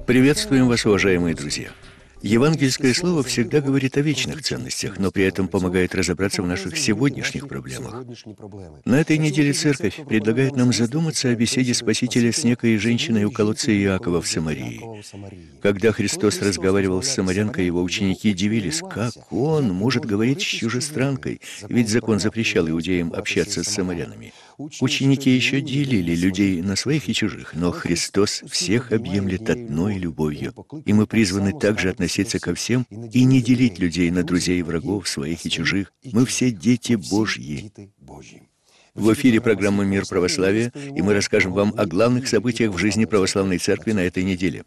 Приветствуем вас, уважаемые друзья! Евангельское слово всегда говорит о вечных ценностях, но при этом помогает разобраться в наших сегодняшних проблемах. На этой неделе Церковь предлагает нам задуматься о беседе Спасителя с некой женщиной у колодца Иакова в Самарии. Когда Христос разговаривал с самарянкой, его ученики дивились, как Он может говорить с чужестранкой, ведь закон запрещал иудеям общаться с самарянами. Ученики еще делили людей на своих и чужих, но Христос всех объемлет одной любовью, и мы призваны также относиться ко всем и не делить людей на друзей и врагов, своих и чужих. Мы все дети Божьи. В эфире программа «Мир православия», и мы расскажем вам о главных событиях в жизни православной церкви на этой неделе.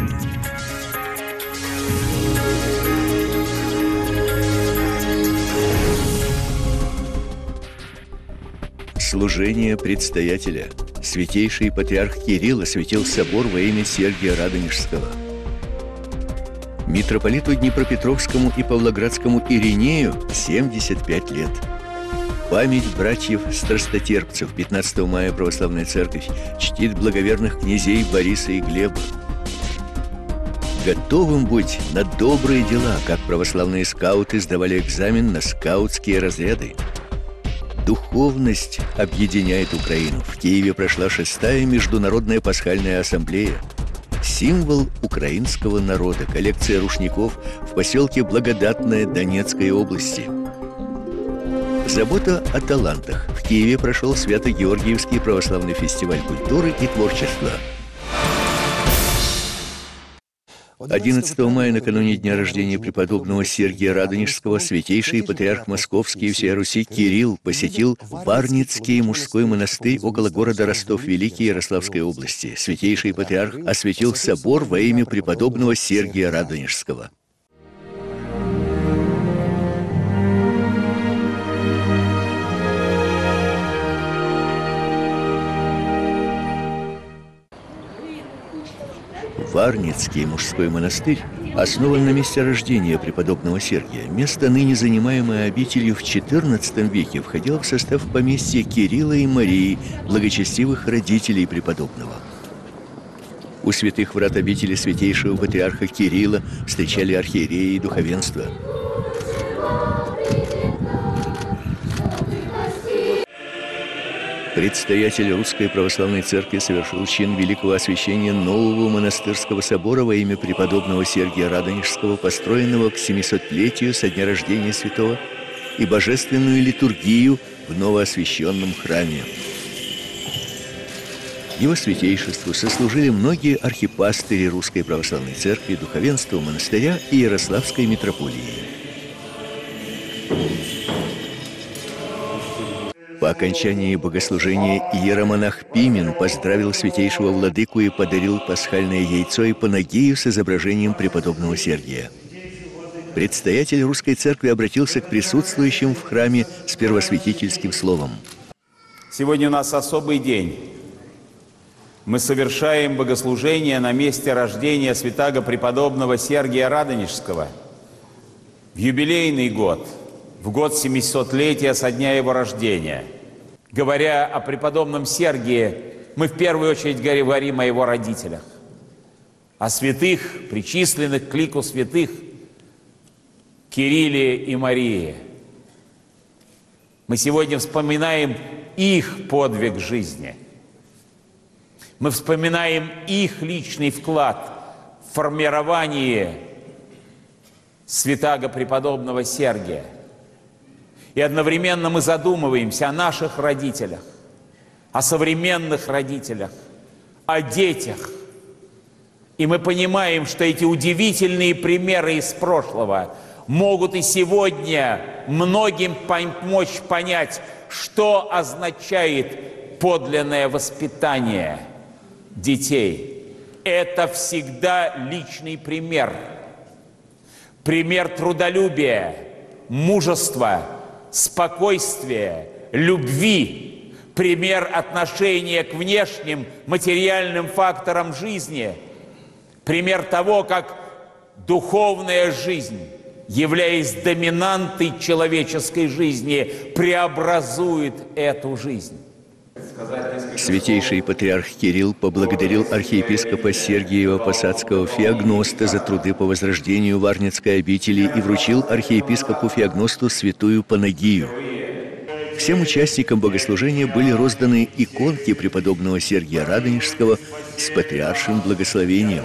Служение предстоятеля. Святейший патриарх Кирилл осветил собор во имя Сергия Радонежского. Митрополиту Днепропетровскому и Павлоградскому Иринею 75 лет. Память братьев-страстотерпцев. 15 мая Православная Церковь чтит благоверных князей Бориса и Глеба. Готовым будь на добрые дела, как православные скауты сдавали экзамен на скаутские разряды. Духовность объединяет Украину. В Киеве прошла 6-я международная пасхальная ассамблея. Символ украинского народа. Коллекция рушников в поселке Благодатное Донецкой области. Забота о талантах. В Киеве прошел Свято-Георгиевский православный фестиваль культуры и творчества. 11 мая, накануне дня рождения преподобного Сергия Радонежского, святейший патриарх Московский и всея Руси Кирилл посетил Варницкий мужской монастырь около города Ростов-Великий Ярославской области. Святейший патриарх осветил собор во имя преподобного Сергия Радонежского. Варницкий мужской монастырь основан на месте рождения преподобного Сергия. Место, ныне занимаемое обителью в XIV веке, входило в состав поместья Кирилла и Марии, благочестивых родителей преподобного. У святых врат обители святейшего патриарха Кирилла встречали архиереи и духовенство. Предстоятель Русской Православной Церкви совершил чин великого освящения нового монастырского собора во имя преподобного Сергия Радонежского, построенного к 700-летию со дня рождения святого, и божественную литургию в новоосвященном храме. Его святейшеству сослужили многие архипастыри Русской Православной Церкви, духовенства монастыря и Ярославской митрополии. По окончании богослужения иеромонах Пимен поздравил святейшего владыку и подарил пасхальное яйцо и панагию с изображением преподобного Сергия. Предстоятель Русской Церкви обратился к присутствующим в храме с первосвятительским словом. Сегодня у нас особый день. Мы совершаем богослужение на месте рождения святаго преподобного Сергия Радонежского в юбилейный год, в год 700-летия со дня его рождения. Говоря о преподобном Сергии, мы в первую очередь говорим о его родителях, о святых, причисленных к лику святых Кирилле и Марии. Мы сегодня вспоминаем их подвиг жизни. Мы вспоминаем их личный вклад в формирование святаго преподобного Сергия. И одновременно мы задумываемся о наших родителях, о современных родителях, о детях. И мы понимаем, что эти удивительные примеры из прошлого могут и сегодня многим помочь понять, что означает подлинное воспитание детей. Это всегда личный пример. Пример трудолюбия, мужества, спокойствия, любви, пример отношения к внешним материальным факторам жизни, пример того, как духовная жизнь, являясь доминантой человеческой жизни, преобразует эту жизнь. Святейший патриарх Кирилл поблагодарил архиепископа Сергия Посадского Феогноста за труды по возрождению Варнецкой обители и вручил архиепископу Феогносту святую Панагию. Всем участникам богослужения были розданы иконки преподобного Сергия Радонежского с патриаршим благословением.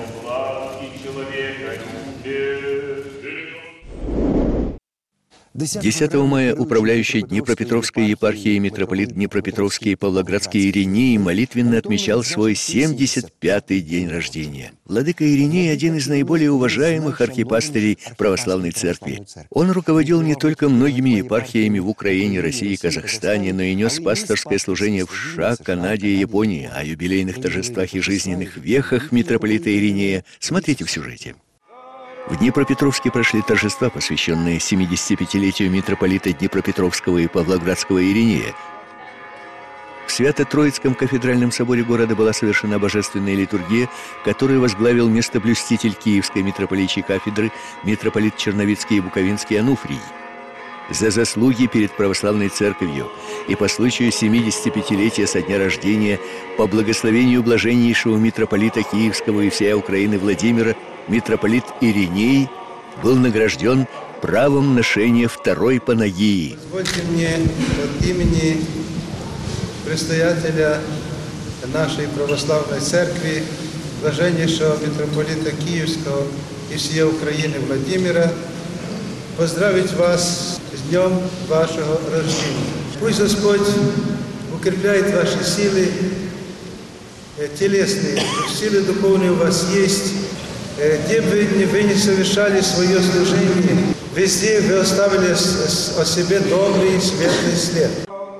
10 мая управляющий Днепропетровской епархией митрополит Днепропетровский и Павлоградский Ириней молитвенно отмечал свой 75-й день рождения. Владыка Ириней – один из наиболее уважаемых архипастырей православной церкви. Он руководил не только многими епархиями в Украине, России и Казахстане, но и нес пасторское служение в США, Канаде и Японии. О юбилейных торжествах и жизненных вехах митрополита Иринея смотрите в сюжете. В Днепропетровске прошли торжества, посвященные 75-летию митрополита Днепропетровского и Павлоградского Иринея. В Свято-Троицком кафедральном соборе города была совершена божественная литургия, которую возглавил местоблюститель Киевской митрополичьей кафедры митрополит Черновицкий и Буковинский Ануфрий. За заслуги перед православной церковью и по случаю 75-летия со дня рождения, по благословению блаженнейшего митрополита Киевского и всей Украины Владимира, митрополит Ириней был награжден правом ношения второй Панагии. Позвольте мне от имени предстоятеля нашей православной церкви, блаженнейшего митрополита Киевского и всей Украины Владимира, поздравить вас с днем вашего рождения. Пусть Господь укрепляет ваши силы телесные, силы духовные у вас есть. Где бы вы не совершали свое служение, везде вы оставили о себе добрый и светлый след.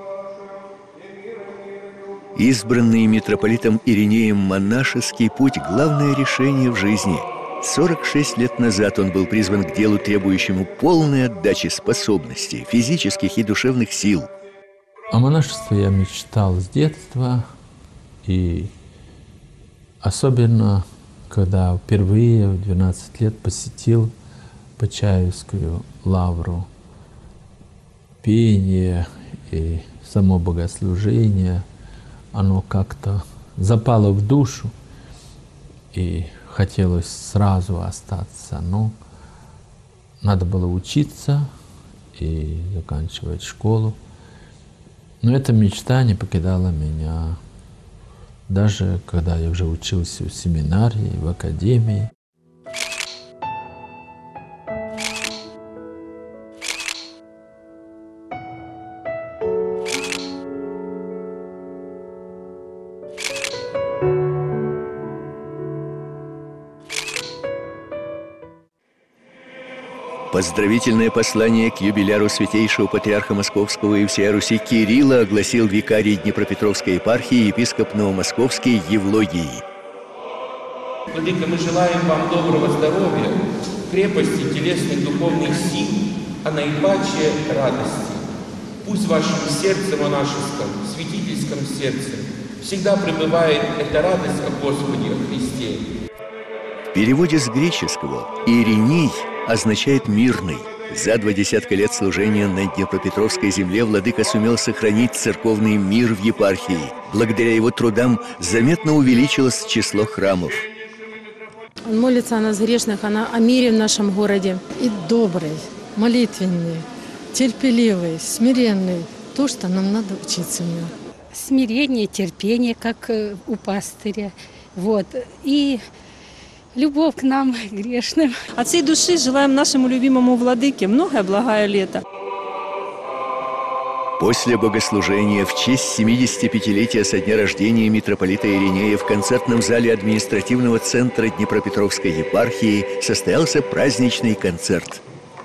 Избранный митрополитом Иринеем монашеский путь – главное решение в жизни. 46 лет назад он был призван к делу, требующему полной отдачи способностей, физических и душевных сил. О монашестве я мечтал с детства, и особенно когда впервые в 12 лет посетил Почаевскую лавру. Пение и само богослужение, оно как-то запало в душу, и хотелось сразу остаться. Но надо было учиться и заканчивать школу. Но эта мечта не покидала меня. Даже когда я уже учился в семинарии, в академии. Поздравительное послание к юбиляру святейшего патриарха Московского и всея Руси Кирилла огласил викарий Днепропетровской епархии епископ Новомосковский Евлогий. Владыка, мы желаем вам доброго здоровья, крепости телесных духовных сил, а наипаче радости. Пусть в вашем сердце монашеском, святительском сердце всегда пребывает эта радость о Господе, о Христе. В переводе с греческого «Ириней» означает «мирный». За 20 лет служения на Днепропетровской земле владыка сумел сохранить церковный мир в епархии. Благодаря его трудам заметно увеличилось число храмов. Он молится о нас грешных, о мире в нашем городе. И добрый, молитвенный, терпеливый, смиренный. То, что нам надо учиться у него. Смирение, терпение, как у пастыря. Вот. И любовь к нам, грешным. От всей души желаем нашему любимому владыке многое благое лето. После богослужения в честь 75-летия со дня рождения митрополита Иринея в концертном зале административного центра Днепропетровской епархии состоялся праздничный концерт.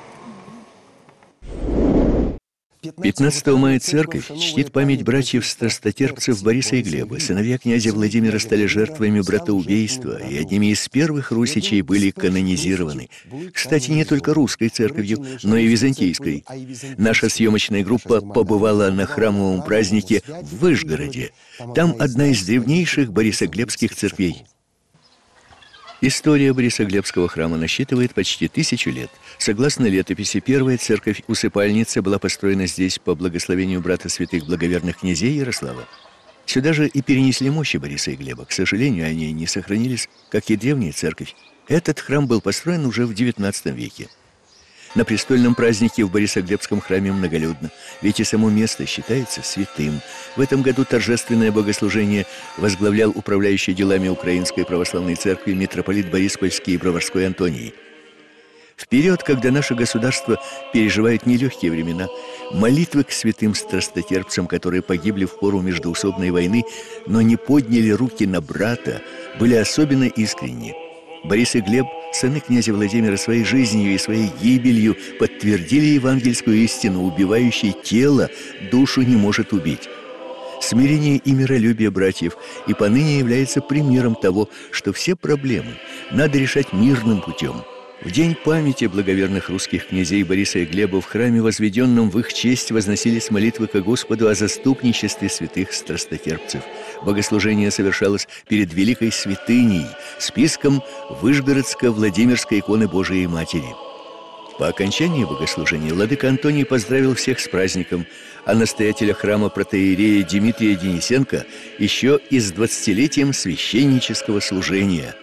15 мая церковь чтит память братьев-страстотерпцев Бориса и Глеба. Сыновья князя Владимира стали жертвами братоубийства и одними из первых русичей были канонизированы. Кстати, не только русской церковью, но и византийской. Наша съемочная группа побывала на храмовом празднике в Вышгороде. Там одна из древнейших борисоглебских церквей. История Борисоглебского храма насчитывает почти 1000 лет. Согласно летописи, первая церковь-усыпальница была построена здесь по благословению брата святых благоверных князей Ярослава. Сюда же и перенесли мощи Бориса и Глеба. К сожалению, они не сохранились, как и древняя церковь. Этот храм был построен уже в XIX веке. На престольном празднике в Борисоглебском храме многолюдно, ведь и само место считается святым. В этом году торжественное богослужение возглавлял управляющий делами Украинской Православной Церкви митрополит Бориспольский и Броварской Антоний. В период, когда наше государство переживает нелегкие времена, молитвы к святым страстотерпцам, которые погибли в пору междоусобной войны, но не подняли руки на брата, были особенно искренни. Борис и Глеб, сыны князя Владимира, своей жизнью и своей гибелью подтвердили евангельскую истину: убивающий тело душу не может убить. Смирение и миролюбие братьев и поныне является примером того, что все проблемы надо решать мирным путем. В день памяти благоверных русских князей Бориса и Глеба в храме, возведенном в их честь, возносились молитвы ко Господу о заступничестве святых страстотерпцев. Богослужение совершалось перед великой святыней, списком Вышгородско-Владимирской иконы Божией Матери. По окончании богослужения владыка Антоний поздравил всех с праздником, а настоятеля храма протоиерея Дмитрия Денисенко еще и с 20-летием священнического служения.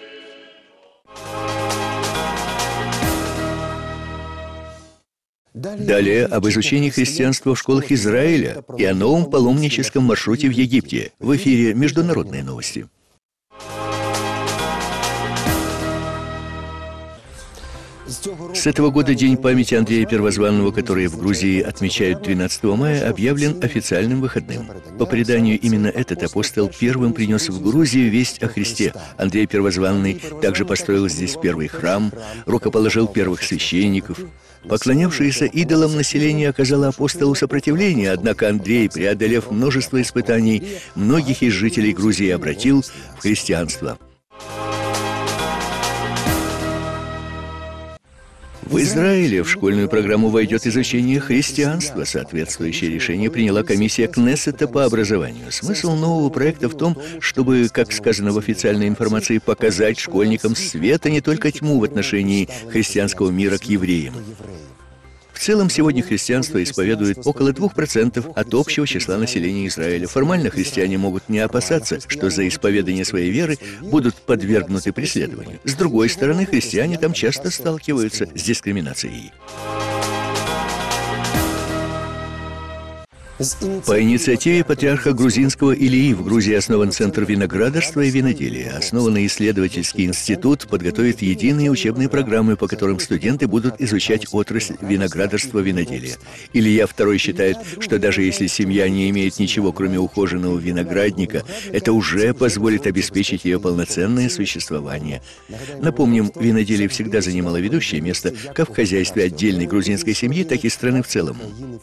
Далее об изучении христианства в школах Израиля и о новом паломническом маршруте в Египте. В эфире «Международные новости». С этого года День памяти Андрея Первозванного, который в Грузии отмечают 12 мая, объявлен официальным выходным. По преданию, именно этот апостол первым принес в Грузию весть о Христе. Андрей Первозванный также построил здесь первый храм, рукоположил первых священников. Поклонявшееся идолам население оказало апостолу сопротивление, однако Андрей, преодолев множество испытаний, многих из жителей Грузии обратил в христианство. В Израиле в школьную программу войдет изучение христианства. Соответствующее решение приняла комиссия Кнессета по образованию. Смысл нового проекта в том, чтобы, как сказано в официальной информации, показать школьникам свет, а не только тьму в отношении христианского мира к евреям. В целом, сегодня христианство исповедует около 2% от общего числа населения Израиля. Формально христиане могут не опасаться, что за исповедание своей веры будут подвергнуты преследованию. С другой стороны, христиане там часто сталкиваются с дискриминацией. По инициативе патриарха грузинского Илии в Грузии основан Центр виноградарства и виноделия. Основанный исследовательский институт подготовит единые учебные программы, по которым студенты будут изучать отрасль виноградарства и виноделия. Илья II считает, что даже если семья не имеет ничего, кроме ухоженного виноградника, это уже позволит обеспечить ее полноценное существование. Напомним, виноделие всегда занимало ведущее место как в хозяйстве отдельной грузинской семьи, так и страны в целом.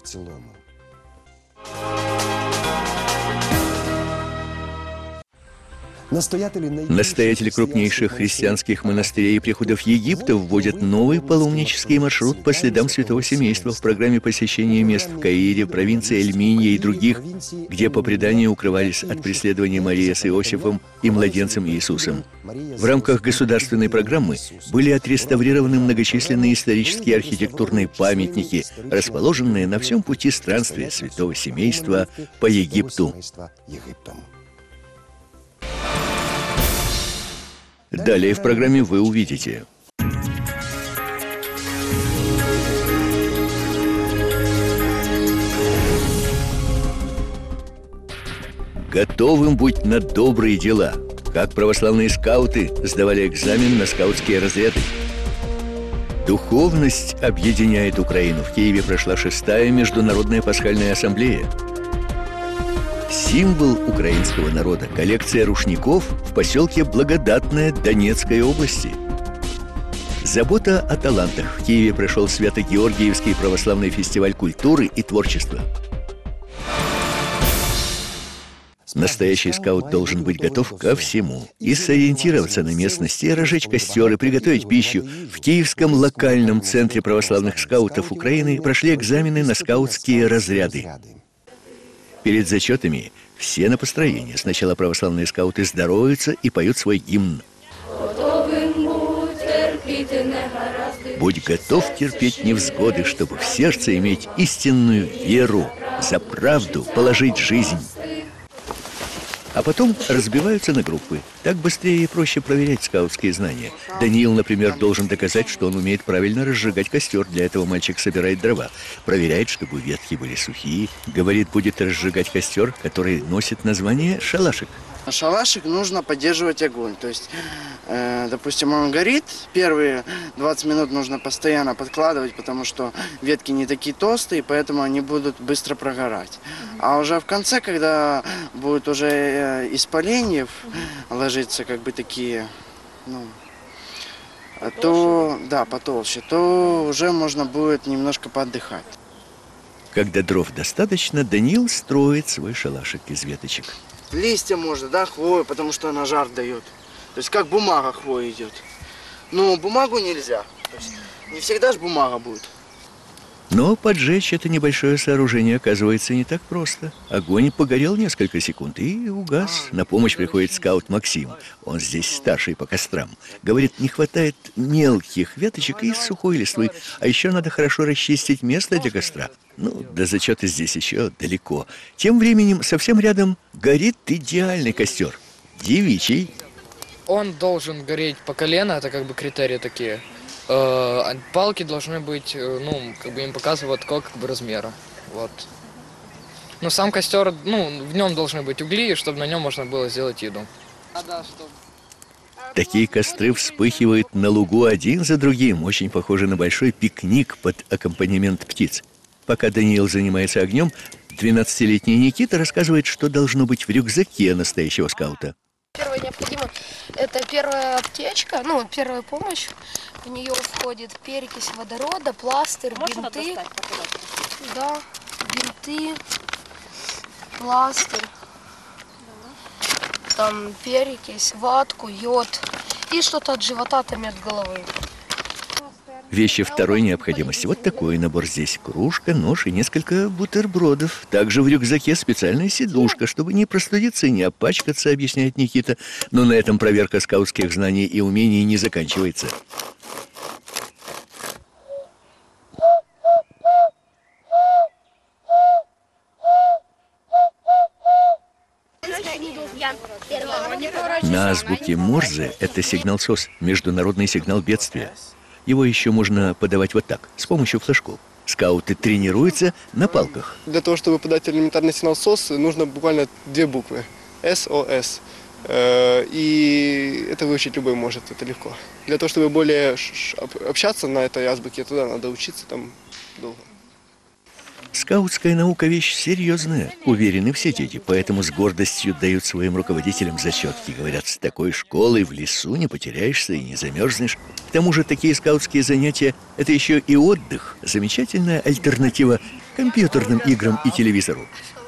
Настоятели крупнейших христианских монастырей и приходов Египта вводят новый паломнический маршрут по следам святого семейства в программе посещения мест в Каире, провинции Эль-Минья и других, где по преданию укрывались от преследования Мария с Иосифом и младенцем Иисусом. В рамках государственной программы были отреставрированы многочисленные исторические архитектурные памятники, расположенные на всем пути странствия святого семейства по Египту. Далее в программе вы увидите: готовым будь на добрые дела. Как православные скауты сдавали экзамен на скаутские разряды. Духовность объединяет Украину. В Киеве прошла 6-я международная пасхальная ассамблея. Символ украинского народа – коллекция рушников в поселке Благодатное Донецкой области. Забота о талантах. В Киеве прошел Свято-Георгиевский православный фестиваль культуры и творчества. Настоящий скаут должен быть готов ко всему. И сориентироваться на местности, разжечь костер и приготовить пищу. В Киевском локальном центре православных скаутов Украины прошли экзамены на скаутские разряды. Перед зачетами все на построение. Сначала православные скауты здороваются и поют свой гимн. Будь готов терпеть невзгоды, чтобы в сердце иметь истинную веру, за правду положить жизнь. а потом разбиваются на группы. Так быстрее и проще проверять скаутские знания. Даниил, например, должен доказать, что он умеет правильно разжигать костер. Для этого мальчик собирает дрова, проверяет, чтобы ветки были сухие. Говорит, будет разжигать костер, который носит название шалашик. Шалашик нужно поддерживать огонь. То есть, допустим, он горит, первые 20 минут нужно постоянно подкладывать, потому что ветки не такие толстые, поэтому они будут быстро прогорать. А уже в конце, когда будет уже из поленьев ложиться как бы такие, ну, то, да, потолще, то уже можно будет немножко поотдыхать. Когда дров достаточно, Даниил строит свой шалашик из веточек. Листья можно, да, хвою, потому что она жар дает. То есть как бумага хвоя идет. Но бумагу нельзя. То есть не всегда же бумага будет. Но поджечь это небольшое сооружение оказывается не так просто. Огонь погорел несколько секунд и угас. На помощь приходит скаут Максим. Он здесь старший по кострам. Говорит, не хватает мелких веточек и сухой листвы. А еще надо хорошо расчистить место для костра. Ну, до зачета здесь еще далеко. Тем временем совсем рядом горит идеальный костер. Девичий. Он должен гореть по колено, это как бы критерии такие. Палки должны быть, ну, как бы им показывают такого как бы размера. Вот. Но сам костер, ну, в нем должны быть угли, чтобы на нем можно было сделать еду. Такие костры вспыхивают на лугу один за другим. Очень похоже на большой пикник под аккомпанемент птиц. Пока Даниил занимается огнем, 12-летний Никита рассказывает, что должно быть в рюкзаке настоящего скаута. Первое необходимо – это первая аптечка, ну, первая помощь. В нее входит перекись водорода, пластырь, бинты. Да, бинты, пластырь, там перекись, ватку, йод и что-то от живота, там и от головы. Вещи второй необходимости. Вот такой набор здесь. Кружка, нож и несколько бутербродов. Также в рюкзаке специальная сидушка, чтобы не простудиться и не опачкаться, объясняет Никита. Но на этом проверка скаутских знаний и умений не заканчивается. На азбуке Морзе это сигнал СОС, международный сигнал бедствия. Его еще можно подавать вот так, с помощью флажков. Скауты тренируются на палках. Для того, чтобы подать элементарный сигнал СОС, нужно буквально 2 буквы. СОС. И это выучить любой может, это легко. Для того, чтобы более общаться на этой азбуке, туда надо учиться там долго. Скаутская наука – вещь серьезная, уверены все дети, поэтому с гордостью дают своим руководителям зачетки. Говорят, с такой школой в лесу не потеряешься и не замерзнешь. К тому же такие скаутские занятия – это еще и отдых, замечательная альтернатива компьютерным играм и телевизору.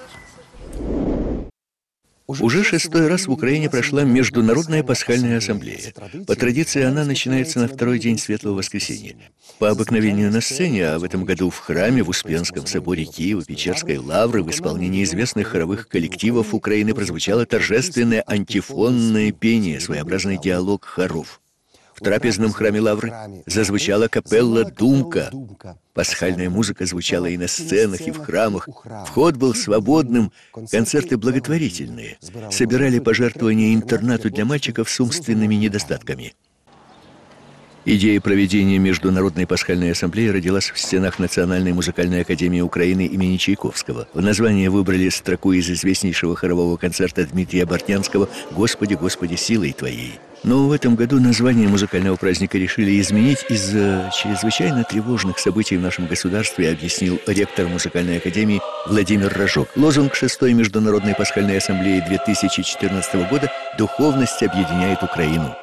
Уже 6-й раз в Украине прошла Международная пасхальная ассамблея. По традиции она начинается на 2-й день Светлого Воскресенья. По обыкновению на сцене, а в этом году в храме, в Успенском соборе Киево-Печерской лавры в исполнении известных хоровых коллективов Украины прозвучало торжественное антифонное пение, своеобразный диалог хоров. В трапезном храме лавры зазвучала капелла «Думка». Пасхальная музыка звучала и на сценах, и в храмах. Вход был свободным, концерты благотворительные. Собирали пожертвования интернату для мальчиков с умственными недостатками. Идея проведения Международной пасхальной ассамблеи родилась в стенах Национальной музыкальной академии Украины имени Чайковского. В название выбрали строку из известнейшего хорового концерта Дмитрия Бортнянского «Господи, Господи, силой Твоей». Но в этом году название музыкального праздника решили изменить из-за чрезвычайно тревожных событий в нашем государстве, объяснил ректор музыкальной академии Владимир Рожок. Лозунг 6-й Международной пасхальной ассамблеи 2014 года «Духовность объединяет Украину».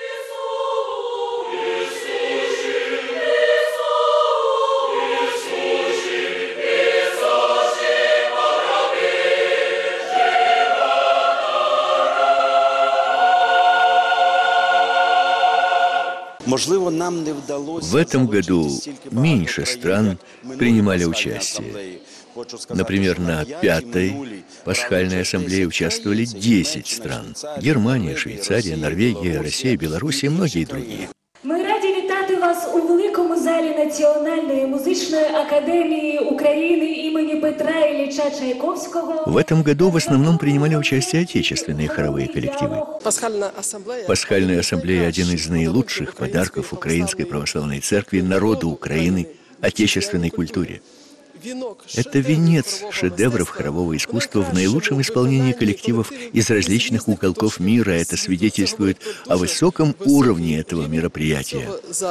В этом году меньше стран принимали участие. Например, на 5-й пасхальной ассамблее участвовали 10 стран. Германия, Швейцария, Норвегия, Россия, Беларусь и многие другие. Ми раді вітати вас у великому залі Національної музичної академії України імені Петра Ілліча Чайковського. В этом году в основном принимали участие отечественные хоровые коллективы. Пасхальная ассамблея – один из наилучших подарков Украинской Православной Церкви народу Украины, отечественной культуре. Это венец шедевров хорового искусства в наилучшем исполнении коллективов из различных уголков мира. Это свидетельствует о высоком уровне этого мероприятия.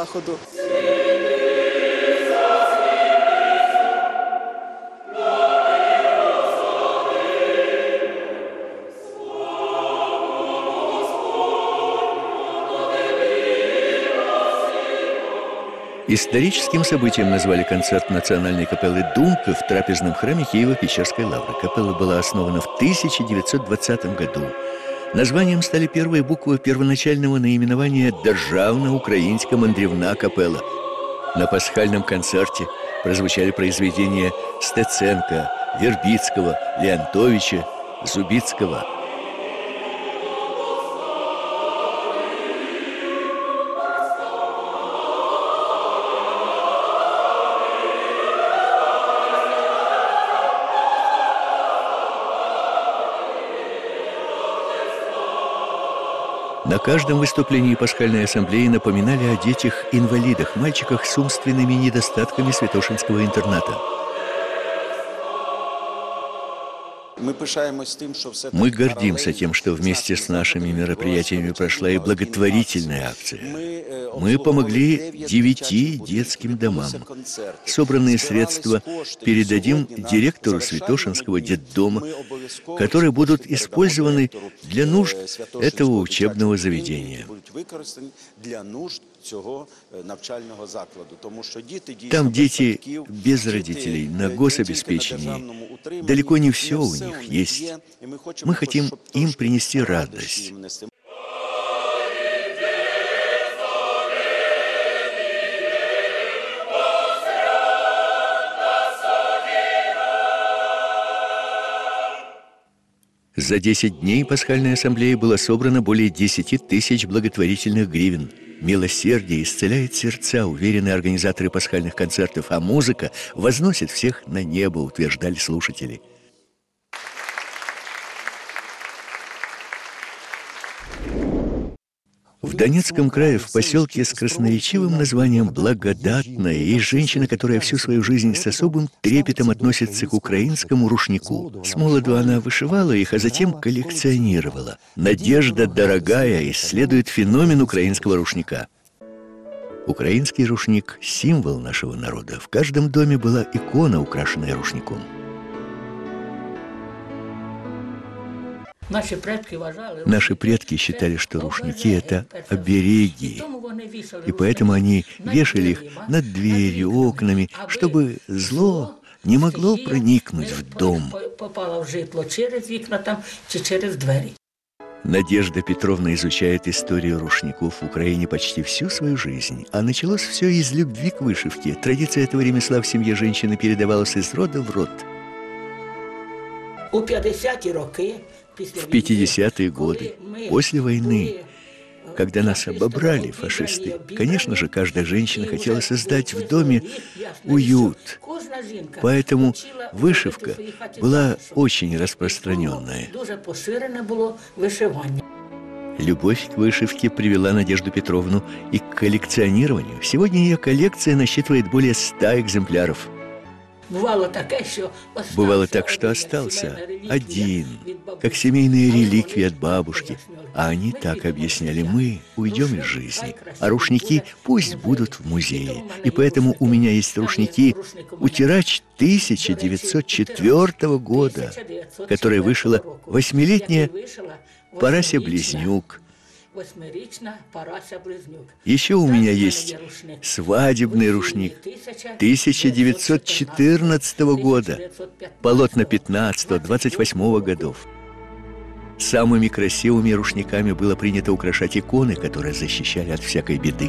Историческим событием назвали концерт национальной капеллы «Думка» в трапезном храме Киево-Печерской лавры. Капелла была основана в 1920 году. Названием стали первые буквы первоначального наименования «Державна-Украинська мандрівна капелла». На пасхальном концерте прозвучали произведения Стеценко, Вербицкого, Леонтовича, Зубицкого. На каждом выступлении пасхальной ассамблеи напоминали о детях-инвалидах, мальчиках с умственными недостатками Святошинского интерната. Мы гордимся тем, что вместе с нашими мероприятиями прошла и благотворительная акция. Мы помогли 9 детским домам. Собранные средства передадим директору Святошинского детдома, которые будут использованы для нужд этого учебного заведения. Там дети без родителей, на гособеспечении. Далеко не все у них есть. Мы хотим им принести радость. За 10 дней пасхальной ассамблеи было собрано более 10 тысяч благотворительных гривен. Милосердие исцеляет сердца, уверены организаторы пасхальных концертов, а музыка возносит всех на небо, утверждали слушатели. В Донецком крае, в поселке с красноречивым названием «Благодатное», есть женщина, которая всю свою жизнь с особым трепетом относится к украинскому рушнику. С молоду она вышивала их, а затем коллекционировала. Надежда Дорогая исследует феномен украинского рушника. Украинский рушник – символ нашего народа. В каждом доме была икона, украшенная рушником. Наши предки считали, что рушники – это обереги, и поэтому они вешали их над дверью, окнами, чтобы зло не могло проникнуть в дом. Надежда Петровна изучает историю рушников в Украине почти всю свою жизнь, а началось все из любви к вышивке. Традиция этого ремесла в семье женщины передавалась из рода в род. В 50-е годы, после войны, когда нас обобрали фашисты, конечно же, каждая женщина хотела создать в доме уют. Поэтому вышивка была очень распространенная. Любовь к вышивке привела Надежду Петровну и к коллекционированию. Сегодня ее коллекция насчитывает более 100 экземпляров. Бывало так, что остался один, как семейные реликвии от бабушки. А они так объясняли: мы уйдем из жизни, а рушники пусть будут в музее. И поэтому у меня есть рушники «Утирач» 1904 года, который вышила 8-летняя Парася Близнюк. Еще у меня есть свадебный рушник 1914 года, полотна 15-28 годов. Самыми красивыми рушниками было принято украшать иконы, которые защищали от всякой беды.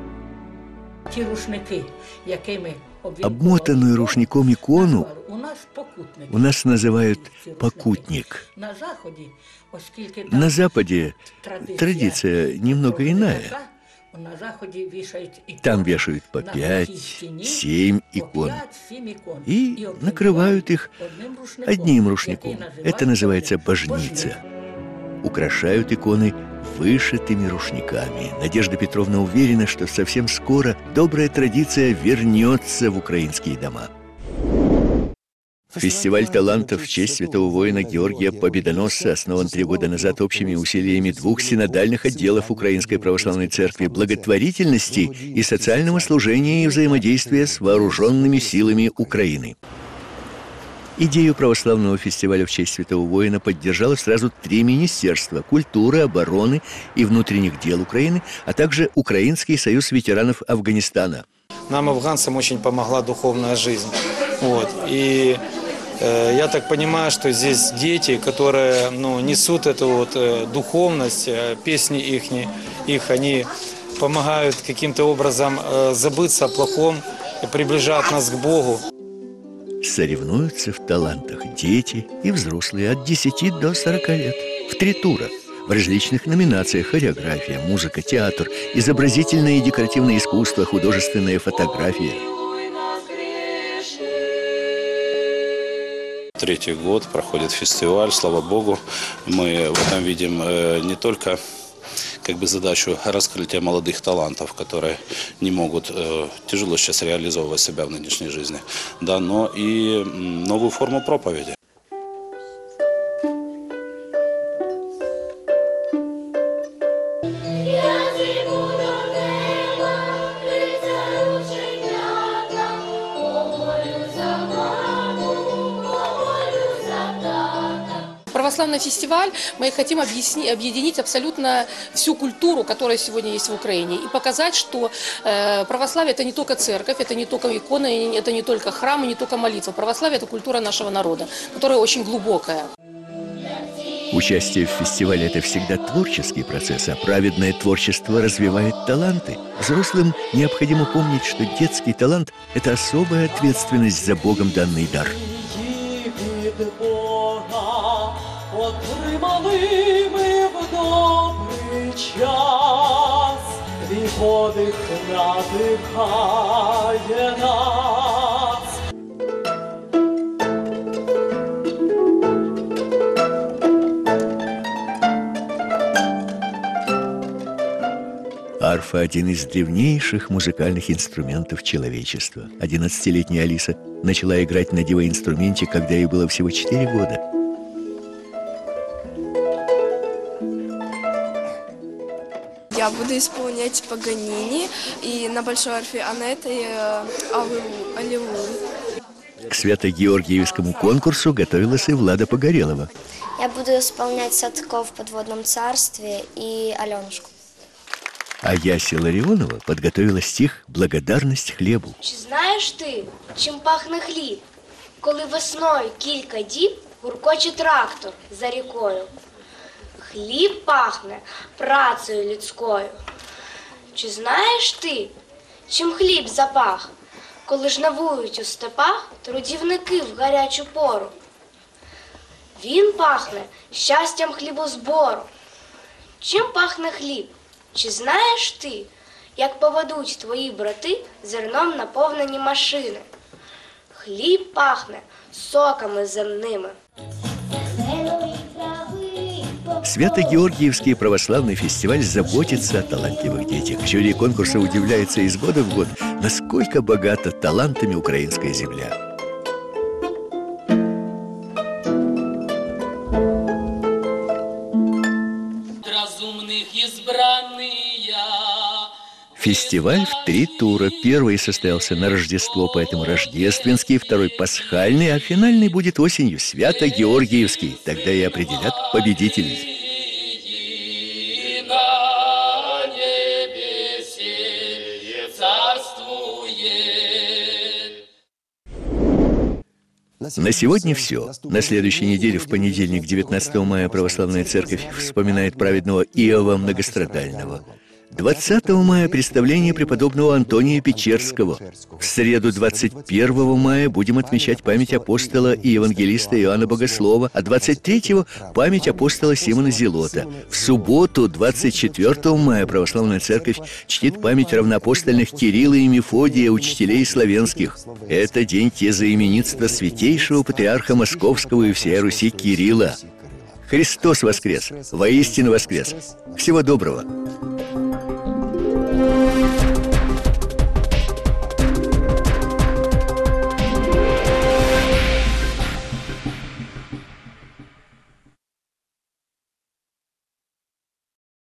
Обмотанную рушником икону у нас называют «покутник». На Западе традиция немного иная. Там вешают по 5-7 икон и накрывают их одним рушником. Это называется божница. Украшают иконы вышитыми рушниками. Надежда Петровна уверена, что совсем скоро добрая традиция вернется в украинские дома. Фестиваль талантов в честь святого воина Георгия Победоносца основан 3 года назад общими усилиями 2 синодальных отделов Украинской Православной Церкви благотворительности и социального служения и взаимодействия с вооруженными силами Украины. Идею православного фестиваля в честь святого воина поддержало сразу 3 министерства – культуры, обороны и внутренних дел Украины, а также Украинский союз ветеранов Афганистана. Нам, афганцам, очень помогла духовная жизнь. И я так понимаю, что здесь дети, которые несут эту духовность, песни их, они помогают каким-то образом забыться о плохом и приближают нас к Богу. Соревнуются в талантах дети и взрослые от 10 до 40 лет в 3 тура. В различных номинациях: хореография, музыка, театр, изобразительное и декоративное искусство, художественная фотография. 3-й год проходит фестиваль, слава Богу. Мы в этом видим не только задачу раскрытия молодых талантов, которые не могут тяжело сейчас реализовывать себя в нынешней жизни, да, но и новую форму проповеди. Православный фестиваль, мы хотим объединить абсолютно всю культуру, которая сегодня есть в Украине, и показать, что православие – это не только церковь, это не только иконы, это не только храм, и не только молитва. Православие – это культура нашего народа, которая очень глубокая. Участие в фестивале – это всегда творческий процесс, а праведное творчество развивает таланты. Взрослым необходимо помнить, что детский талант – это особая ответственность за Богом данный дар. Отримали ми в добрий час, твій подих надихає нас. Арфа – один из древнейших музыкальных инструментов человечества. 11-летняя Алиса начала играть на дивоинструменте, когда ей было всего 4 года. Я буду исполнять Паганини и на большой арфе Анетта и Аллилуйя. К свято-георгиевскому конкурсу готовилась и Влада Погорелова. Я буду исполнять Садко в подводном царстве и Аленушку. А Яся Ларионова подготовила стих «Благодарность хлебу». Чи знаєш ти, чим пахне хліб, коли весною кілька діб гуркоче трактор за рікою? Хліб пахне працею людською. Чи знаєш ти, чим хліб запах, коли жнавують у степах трудівники в гарячу пору? Він пахне щастям хлібозбору. Чим пахне хліб? Чи знаєш ти, як поведуть твої брати зерном наповнені машини? Хліб пахне соками земними. Свято-Георгиевский православный фестиваль заботится о талантливых детях. Жюри конкурса удивляется из года в год, насколько богата талантами украинская земля. Фестиваль в 3 тура. Первый состоялся на Рождество, поэтому рождественский, второй пасхальный, а финальный будет осенью, Свято-Георгиевский. Тогда и определят победителей. На сегодня все. На следующей неделе, в понедельник, 19 мая, Православная Церковь вспоминает праведного Иова Многострадального. 20 мая представление преподобного Антония Печерского. В среду 21 мая будем отмечать память апостола и евангелиста Иоанна Богослова, а 23-го – память апостола Симона Зелота. В субботу, 24 мая, Православная Церковь чтит память равноапостольных Кирилла и Мефодия, учителей славянских. Это день тезаименитства святейшего патриарха Московского и всей Руси Кирилла. Христос воскрес! Воистину воскрес! Всего доброго!